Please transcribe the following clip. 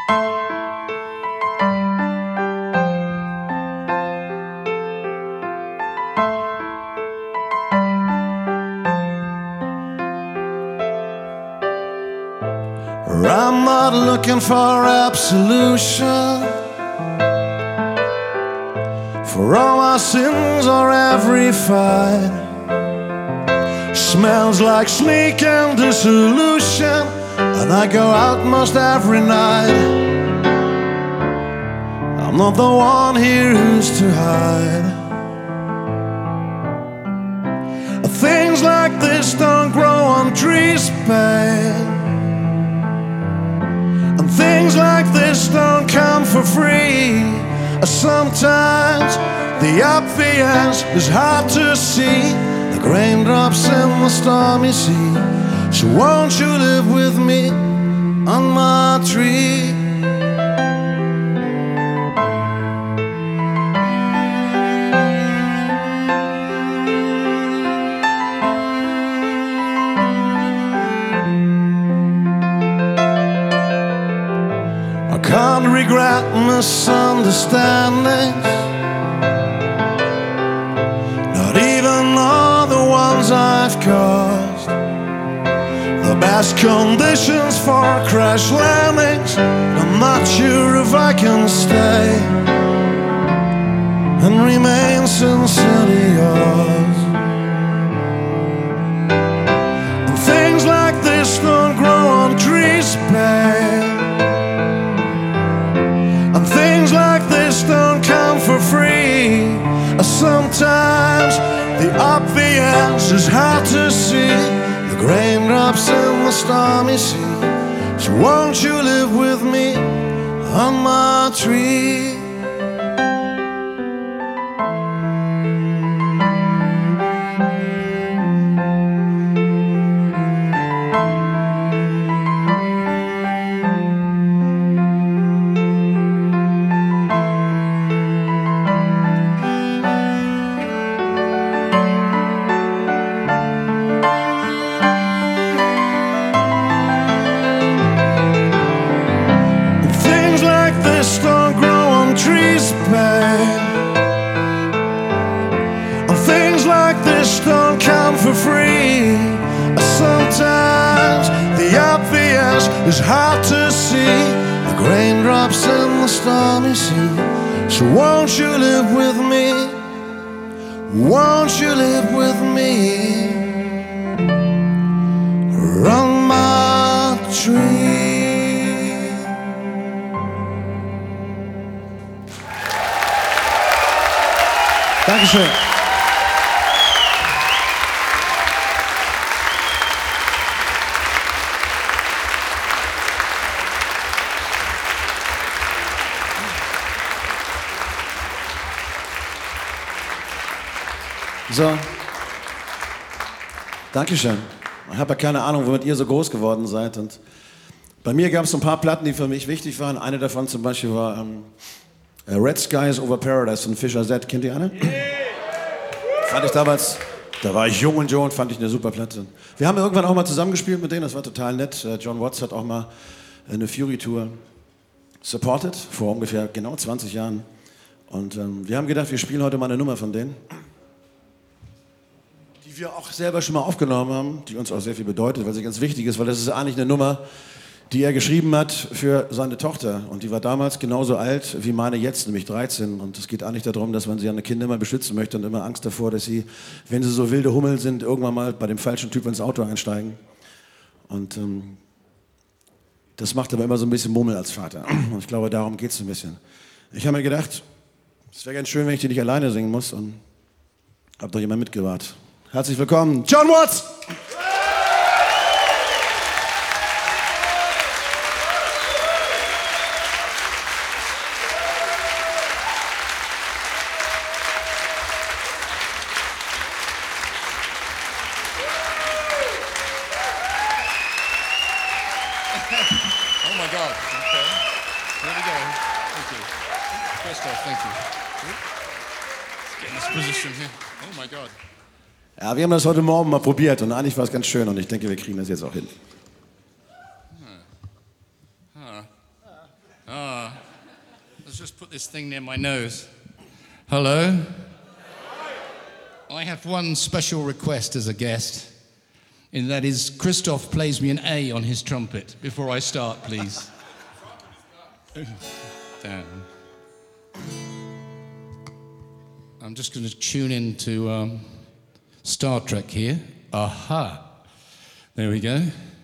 I'm not looking for absolution for all my sins or every fight. Smells like sleek and dissolution, and I go out most every night. I'm not the one here who's to hide. Things like this don't grow on trees, babe. And things like this don't come for free. Sometimes the obvious is hard to see, like raindrops in the stormy sea. So won't you live with me on my tree? Can't regret misunderstandings, not even all the ones I've caused. The best conditions for crash landings. I'm not sure if I can stay and remain sincerely yours. And things like this don't grow on trees, babe. Things like this don't come for free. Sometimes the obvious is hard to see, like raindrops in the stormy sea. So won't you live with me on my tree? Don't grow on trees, babe. And things like this don't come for free. Sometimes the obvious is hard to see, like raindrops in the stormy sea. So won't you live with me? Won't you live with me on my tree? Dankeschön. So. Dankeschön. Ich habe ja keine Ahnung, womit ihr so groß geworden seid. Und bei mir gab es ein paar Platten, die für mich wichtig waren. Eine davon zum Beispiel war Red Skies Over Paradise von Fischer Z. Kennt ihr eine? Fand ich damals, da war ich jung und jung, fand ich eine super Platte. Wir haben irgendwann auch mal zusammengespielt mit denen, das war total nett. John Watts hat auch mal eine Fury-Tour supported, vor ungefähr genau 20 Jahren. Und wir haben gedacht, wir spielen heute mal eine Nummer von denen, die wir auch selber schon mal aufgenommen haben, die uns auch sehr viel bedeutet, weil sie ganz wichtig ist, weil das ist eigentlich eine Nummer, die er geschrieben hat für seine Tochter. Und die war damals genauso alt wie meine jetzt, nämlich 13. Und es geht eigentlich darum, dass man seine Kinder immer beschützen möchte und immer Angst davor, dass sie, wenn sie so wilde Hummeln sind, irgendwann mal bei dem falschen Typ ins Auto einsteigen. Und das macht aber immer so ein bisschen Mummel als Vater. Und ich glaube, darum geht es ein bisschen. Ich habe mir gedacht, es wäre ganz schön, wenn ich die nicht alleine singen muss. Und habe doch jemand mitgebracht. Herzlich willkommen, John Watts! Oh my God. Okay. Here we go. Thank you. Christoph, thank you. Let's get in this position here. Oh my God. Ja, wir haben das heute Morgen mal probiert und eigentlich war es ganz schön und ich denke, wir kriegen das jetzt auch hin. just put this thing near my nose. Hello? I have one special request as a guest, and that is Christoph plays me an A on his trumpet before I start, please. Down. I'm just going to tune into Star Trek here. Aha. There we go.